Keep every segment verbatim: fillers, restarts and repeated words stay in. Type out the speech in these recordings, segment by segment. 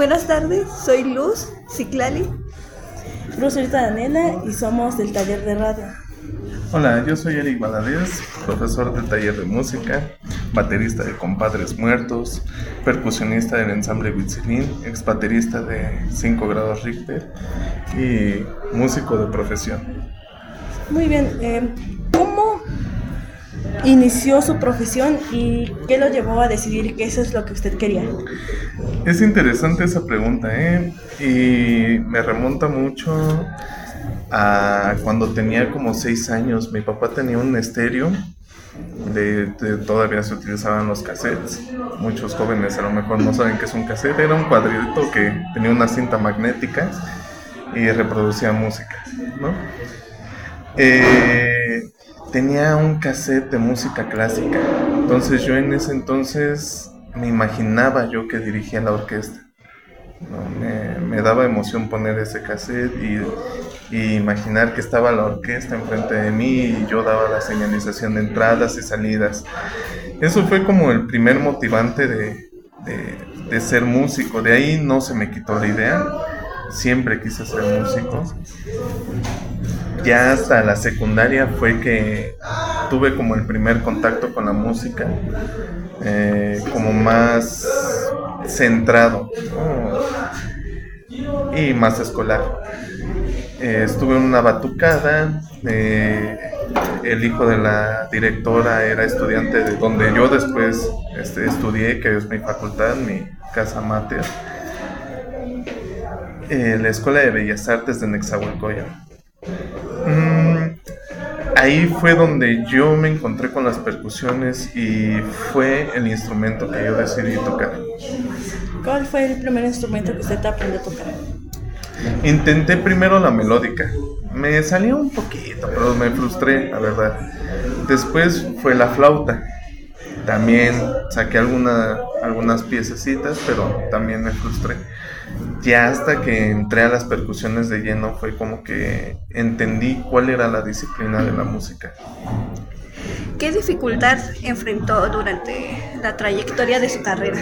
Buenas tardes, soy Luz Ciclali. Luz Rita Daniela y somos del taller de radio. Hola, yo soy Eric Valadez, profesor del taller de música, baterista de Compadres Muertos, percusionista del ensamble Huitzilín, ex baterista de cinco grados Richter y músico de profesión. Muy bien, eh, ¿cómo inició su profesión y qué lo llevó a decidir que eso es lo que usted quería? Es interesante esa pregunta, ¿eh? Y me remonta mucho a cuando tenía como seis años. Mi papá tenía un estéreo, de, de, todavía se utilizaban los cassettes. Muchos jóvenes a lo mejor no saben qué es un cassette. Era un cuadrito que tenía una cinta magnética y reproducía música, ¿no? Eh, tenía un cassette de música clásica. Entonces yo en ese entonces me imaginaba yo que dirigía la orquesta, ¿no? Me, me daba emoción poner ese cassette y, y imaginar que estaba la orquesta enfrente de mí y yo daba la señalización de entradas y salidas. Eso fue como el primer motivante de, de, de ser músico. De ahí no se me quitó la idea, siempre quise ser músico. Ya hasta la secundaria fue que tuve como el primer contacto con la música, eh, como más centrado, ¿no? Y más escolar. Eh, estuve en una batucada, eh, el hijo de la directora era estudiante de donde yo después este, estudié, que es mi facultad, mi casa mater, eh, la Escuela de Bellas Artes de Nezahualcóyotl. Mm, ahí fue donde yo me encontré con las percusiones y fue el instrumento que yo decidí tocar. ¿Cuál fue el primer instrumento que usted aprendió a tocar? Intenté primero la melódica, me salió un poquito, pero me frustré, la verdad. Después fue la flauta, también saqué alguna, algunas piececitas, pero también me frustré. Ya hasta que entré a las percusiones de lleno fue como que entendí cuál era la disciplina de la música. ¿Qué dificultad enfrentó durante la trayectoria de su carrera?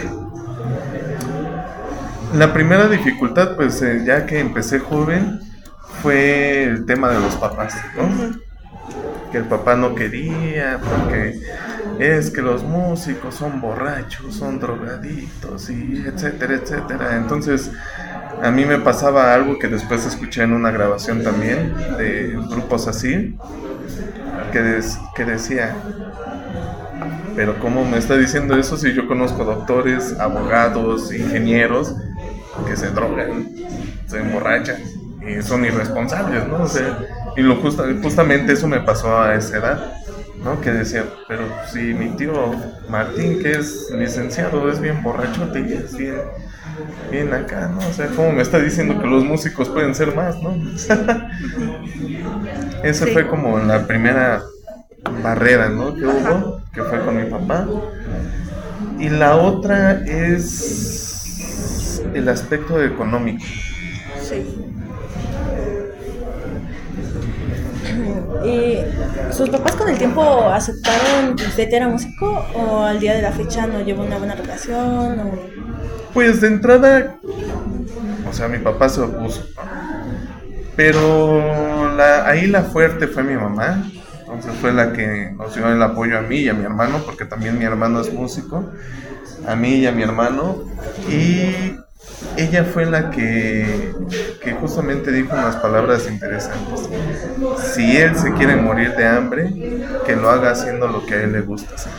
La primera dificultad, pues eh, ya que empecé joven, fue el tema de los papás, ¿no? Uh-huh. Que el papá no quería, porque es que los músicos son borrachos, son drogadictos, y etcétera, etcétera. Entonces, a mí me pasaba algo que después escuché en una grabación también, de grupos así, que, des, que decía, pero ¿cómo me está diciendo eso si yo conozco doctores, abogados, ingenieros que se drogan, se emborrachan y son irresponsables, ¿no? O sea, y lo justa, justamente eso me pasó a esa edad, ¿no? Que decía, pero si mi tío Martín, que es licenciado, es bien borrachote y es bien, bien acá, ¿no? O sea, ¿cómo me está diciendo que los músicos pueden ser más, ¿no? Esa sí. Fue como la primera barrera, ¿no? Que hubo, que fue con mi papá. Y la otra es el aspecto económico. Sí. ¿Y sus papás con el tiempo aceptaron que usted era músico o al día de la fecha no llevó una buena relación? O... Pues de entrada, o sea, mi papá se opuso, pero la, ahí la fuerte fue mi mamá. Entonces fue la que nos dio el apoyo a mí y a mi hermano, porque también mi hermano es músico, a mí y a mi hermano, y ella fue la que, que justamente dijo unas palabras interesantes. Si él se quiere morir de hambre, que lo haga haciendo lo que a él le gusta hacer.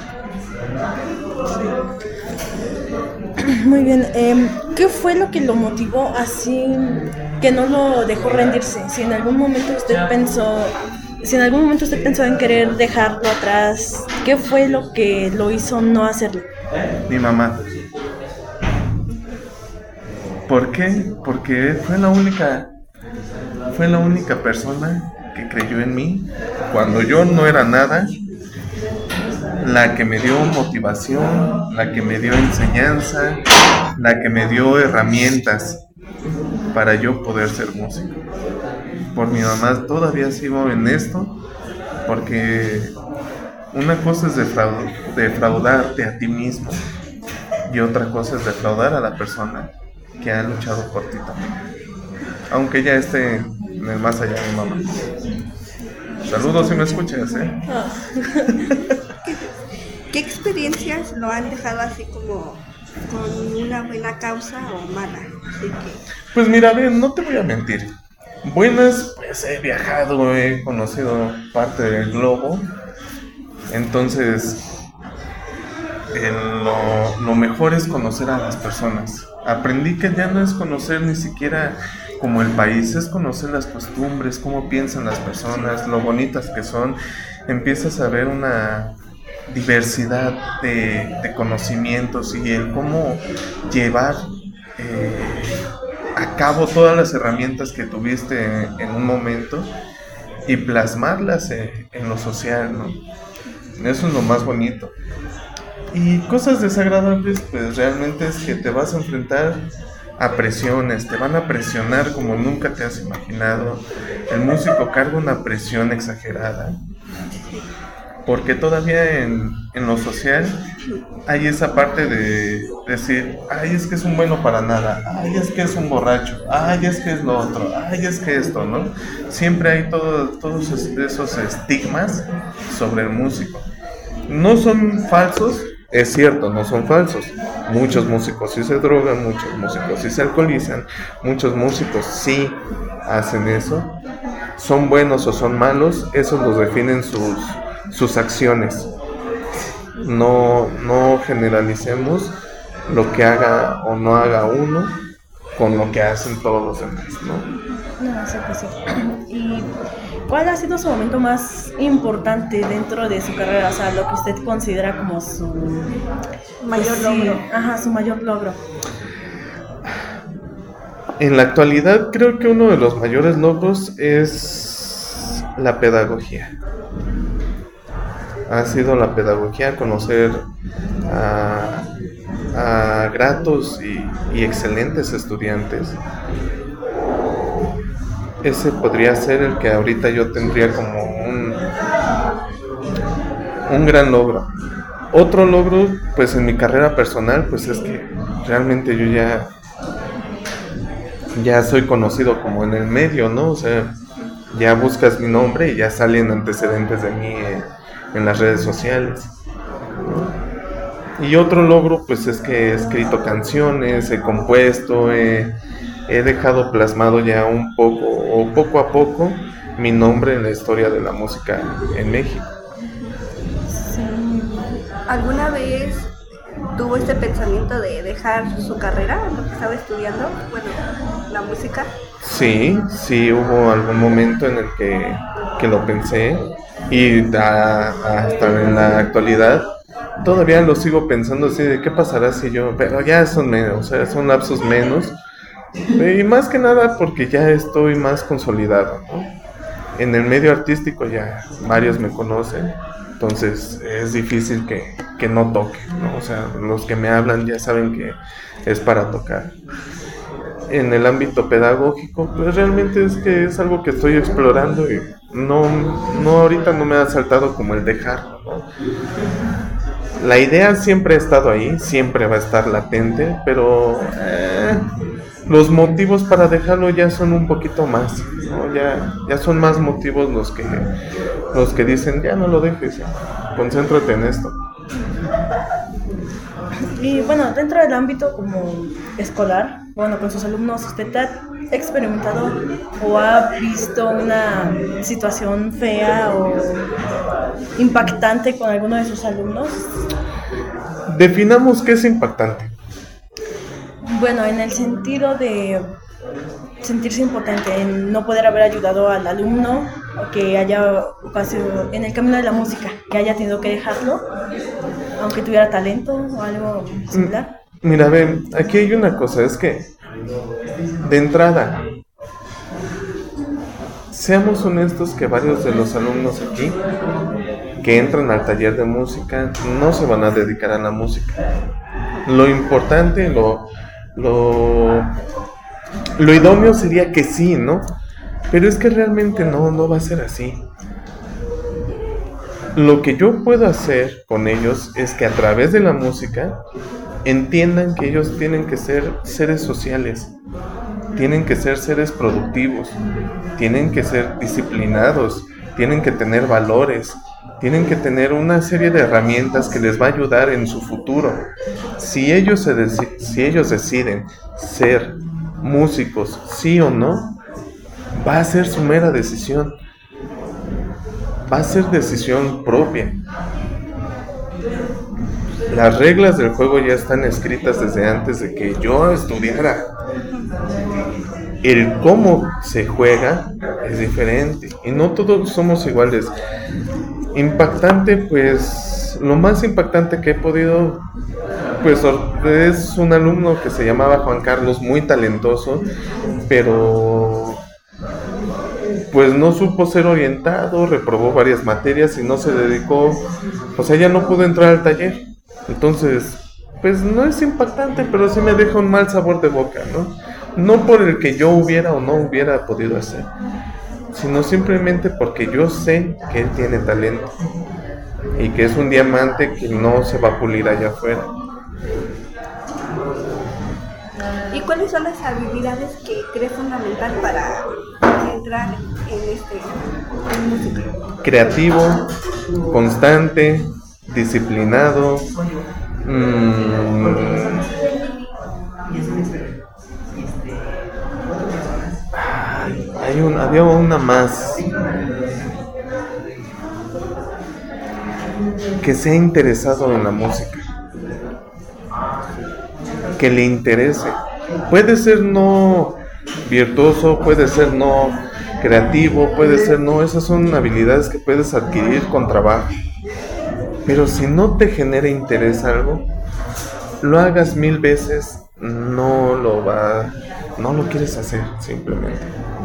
Muy bien, eh, ¿qué fue lo que lo motivó así, que no lo dejó rendirse? Si en algún momento usted pensó... Si en algún momento usted pensó en querer dejarlo atrás, ¿qué fue lo que lo hizo no hacerlo? Mi mamá. ¿Por qué? Porque fue la única, fue la única persona que creyó en mí cuando yo no era nada, la que me dio motivación, la que me dio enseñanza, la que me dio herramientas para yo poder ser músico. Por mi mamá todavía sigo en esto, porque una cosa es defraud- defraudarte a ti mismo y otra cosa es defraudar a la persona que ha luchado por ti también. Aunque ya esté en el más allá de mamá. Saludos si me escuchas, ¿eh? ¿Qué experiencias lo han dejado así como con una buena causa o mala? Así que... Pues mira, ven, no te voy a mentir. Buenas, pues he viajado, he conocido parte del globo. Entonces, el- lo, lo mejor es conocer a las personas. Aprendí que ya no es conocer ni siquiera como el país, es conocer las costumbres, cómo piensan las personas, lo bonitas que son. Empiezas a ver una diversidad de, de conocimientos y el cómo llevar eh, a cabo todas las herramientas que tuviste en, en un momento y plasmarlas en, en lo social, ¿no? Eso es lo más bonito. Y cosas desagradables, pues realmente es que te vas a enfrentar a presiones, te van a presionar como nunca te has imaginado. El músico carga una presión exagerada, porque todavía en, en lo social hay esa parte de decir, ay, es que es un bueno para nada, ay, es que es un borracho, ay, es que es lo otro, ay, es que esto, ¿no? Siempre hay todo, todos es- esos estigmas sobre el músico. No son falsos, es cierto, no son falsos. Muchos músicos sí se drogan, muchos músicos sí se alcoholizan, muchos músicos sí hacen eso. Son buenos o son malos, eso los definen sus, sus acciones. No, no generalicemos lo que haga o no haga uno con lo que hacen todos los demás, ¿no? No, sí, pues sí. ¿Y cuál ha sido su momento más importante dentro de su carrera? O sea, lo que usted considera como su Mayor pues sí, logro. Ajá, su mayor logro. En la actualidad creo que uno de los mayores logros es la pedagogía. Ha sido la pedagogía, conocer a, a gratos y, y excelentes estudiantes. Ese podría ser el que ahorita yo tendría como un, un gran logro. Otro logro, pues en mi carrera personal, pues es que realmente yo ya ya soy conocido como en el medio, ¿no? O sea, ya buscas mi nombre y ya salen antecedentes de mí en, en las redes sociales, ¿no? Y otro logro, pues es que he escrito canciones, he compuesto, he, he dejado plasmado ya un poco, o poco a poco, mi nombre en la historia de la música en México. ¿Alguna vez tuvo este pensamiento de dejar su carrera, lo que estaba estudiando? Bueno, la música. Sí, sí hubo algún momento en el que, que lo pensé y da- hasta en la actualidad todavía lo sigo pensando así de qué pasará si yo, pero ya son menos, o sea, son lapsos menos y más que nada porque ya estoy más consolidado, ¿no? En el medio artístico ya varios me conocen, entonces es difícil que, que no toque, ¿no? O sea, los que me hablan ya saben que es para tocar. En el ámbito pedagógico, pues realmente es que es algo que estoy explorando y no, no ahorita no me ha saltado como el dejarlo, ¿no? La idea siempre ha estado ahí, siempre va a estar latente, pero eh, los motivos para dejarlo ya son un poquito más, ¿no? Ya, ya son más motivos los que, los que dicen, ya no lo dejes, concéntrate en esto. Y bueno, dentro del ámbito como escolar, bueno, con sus alumnos, ¿usted ha experimentado o ha visto una situación fea o impactante con alguno de sus alumnos? Definamos qué es impactante. Bueno, en el sentido de sentirse impotente, en no poder haber ayudado al alumno o que haya ocasionado en el camino de la música, que haya tenido que dejarlo, aunque tuviera talento o algo similar. Mira, ven, aquí hay una cosa, es que de entrada, seamos honestos que varios de los alumnos aquí que entran al taller de música no se van a dedicar a la música. Lo importante, lo, lo, lo idóneo sería que sí, ¿no? Pero es que realmente no, no va a ser así. Lo que yo puedo hacer con ellos es que a través de la música entiendan que ellos tienen que ser seres sociales, tienen que ser seres productivos, tienen que ser disciplinados, tienen que tener valores, tienen que tener una serie de herramientas que les va a ayudar en su futuro. Si ellos, se deci- si ellos deciden ser músicos, sí o no, va a ser su mera decisión, va a ser decisión propia. Las reglas del juego ya están escritas desde antes de que yo estudiara. El cómo se juega es diferente y no todos somos iguales. Impactante, pues lo más impactante que he podido, pues es un alumno que se llamaba Juan Carlos, muy talentoso, pero pues no supo ser orientado, reprobó varias materias y no se dedicó, o sea, ya no pudo entrar al taller. Entonces, pues no es impactante, pero sí me deja un mal sabor de boca, ¿no? No por el que yo hubiera o no hubiera podido hacer, sino simplemente porque yo sé que él tiene talento y que es un diamante que no se va a pulir allá afuera. ¿Y cuáles son las habilidades que crees fundamental para entrar en este en música? Creativo, constante, disciplinado. Mmm, hay un, había una más. Que sea interesado en la música, que le interese. Puede ser no virtuoso, puede ser no creativo, puede ser no, esas son habilidades que puedes adquirir con trabajo. Pero si no te genera interés algo, lo hagas mil veces, no lo va, no lo quieres hacer simplemente.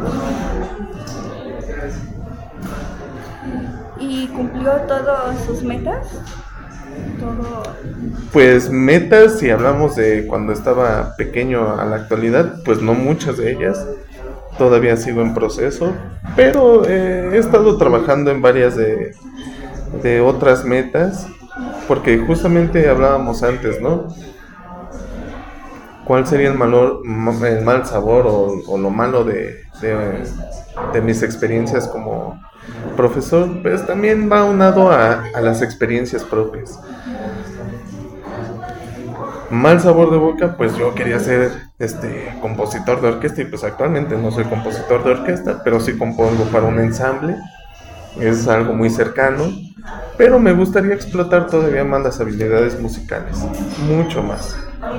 ¿Y cumplió todas sus metas? Todo. Pues metas, si hablamos de cuando estaba pequeño a la actualidad, pues no muchas de ellas. Todavía sigo en proceso, pero eh, he estado trabajando en varias de, de otras metas, porque justamente hablábamos antes, ¿no? ¿Cuál sería el, malor, el mal sabor o, o lo malo de, de, de mis experiencias como profesor? Pues también va aunado a, a las experiencias propias. Mal sabor de boca, pues yo quería ser este compositor de orquesta y pues actualmente no soy compositor de orquesta, pero sí compongo para un ensamble, es algo muy cercano, pero me gustaría explotar todavía más las habilidades musicales, mucho más.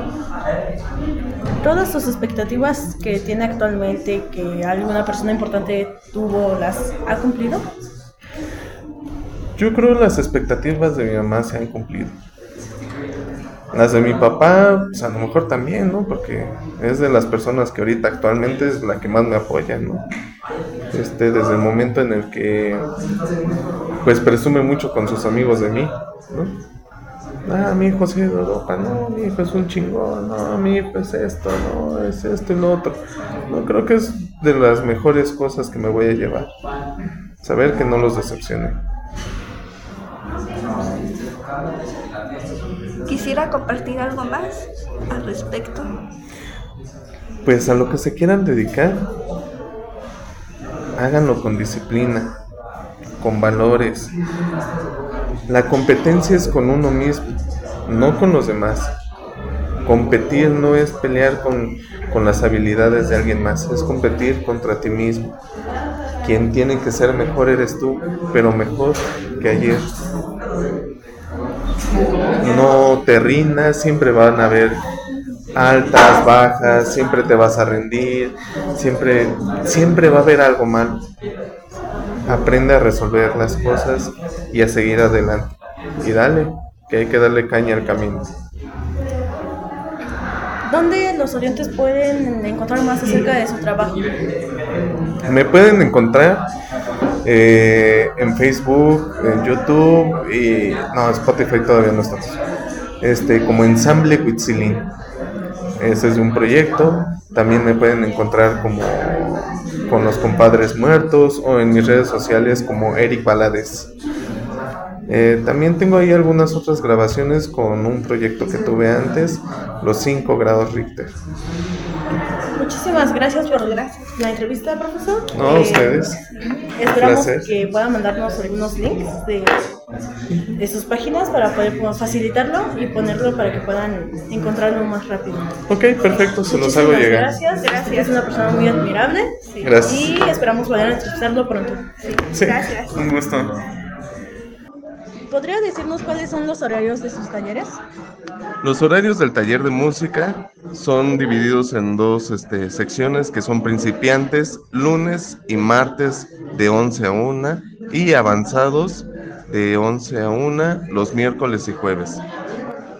¿Todas sus expectativas que tiene actualmente, que alguna persona importante tuvo, las ha cumplido? Yo creo que las expectativas de mi mamá se han cumplido. Las de mi papá, pues a lo mejor también, ¿no? Porque es de las personas que ahorita actualmente es la que más me apoya, ¿no? Este, desde el momento en el que, pues presume mucho con sus amigos de mí, ¿no? Ah, mi hijo sí es de Europa, no, mi hijo es un chingón, no, mi hijo es esto, no, es esto y lo otro. No, creo que es de las mejores cosas que me voy a llevar. Saber que no los decepcioné. ¿Quisiera compartir algo más al respecto? Pues a lo que se quieran dedicar, háganlo con disciplina, con valores. La competencia es con uno mismo, no con los demás. Competir no es pelear con, con las habilidades de alguien más, es competir contra ti mismo. Quien tiene que ser mejor eres tú, pero mejor que ayer. No te rindas, siempre van a haber altas, bajas, siempre te vas a rendir, siempre, siempre va a haber algo mal. Aprende a resolver las cosas y a seguir adelante. Y dale, que hay que darle caña al camino. ¿Dónde los oyentes pueden encontrar más acerca de su trabajo? Me pueden encontrar eh, en Facebook, en YouTube y no, Spotify todavía no estamos. Este, como Ensamble Huitzilin. Ese es de un proyecto. También me pueden encontrar como con los compadres muertos o en mis redes sociales como Eric Balades. Eh, también tengo ahí algunas otras grabaciones con un proyecto que tuve antes, los cinco grados Richter. Muchísimas gracias por la entrevista, profesor. No, eh, ustedes. Esperamos Placer. que puedan mandarnos algunos links de, de sus páginas para poder como, facilitarlo y ponerlo para que puedan encontrarlo más rápido. Ok, perfecto, se los Muchísimas hago llegar. Gracias, gracias. Es una persona muy admirable. Sí. Gracias. Y esperamos poder entrevistarlo pronto. Sí, Gracias. un gusto. ¿Podría decirnos cuáles son los horarios de sus talleres? Los horarios del taller de música son divididos en dos este, secciones que son principiantes, lunes y martes de once a una y avanzados de once a una los miércoles y jueves.